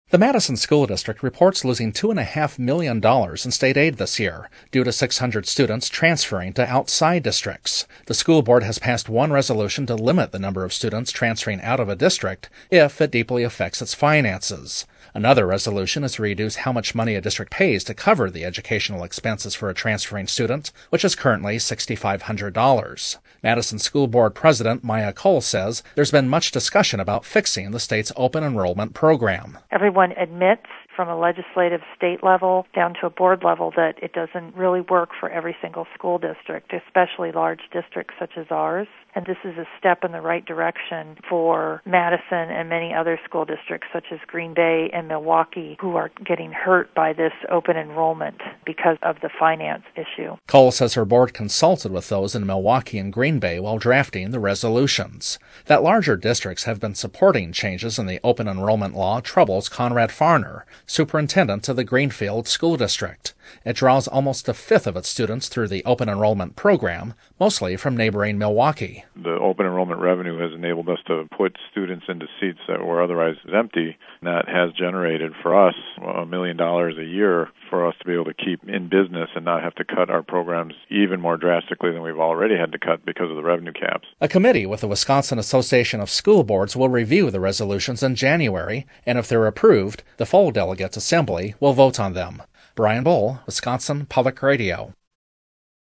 The Madison School District reports losing $2.5 million in state aid this year due to 600 students transferring to outside districts. The school board has passed one resolution to limit the number of students transferring out of a district if it deeply affects its finances. Another resolution is to reduce how much money a district pays to cover the educational expenses for a transferring student, which is currently $6,500. Madison School Board President Maya Cole says there's been much discussion about fixing the state's open enrollment program. Everyone admits from a legislative state level down to a board level that it doesn't really work for every single school district, especially large districts such as ours. And this is a step in the right direction for Madison and many other school districts such as Green Bay and Milwaukee who are getting hurt by this open enrollment because of the finance issue. Cole says her board consulted with those in Milwaukee and Green Bay while drafting the resolutions. That larger districts have been supporting changes in the open enrollment law troubles Conrad Farner, superintendent of the Greenfield School District. It draws almost a fifth of its students through the open enrollment program, mostly from neighboring Milwaukee. The open enrollment revenue has enabled us to put students into seats that were otherwise empty. That has generated for us $1 million a year for us to be able to keep in business and not have to cut our programs even more drastically than we've already had to cut because of the revenue caps. A committee with the Wisconsin Association of School Boards will review the resolutions in January, and if they're approved, the full delegates assembly will vote on them. Brian Bull, Wisconsin Public Radio.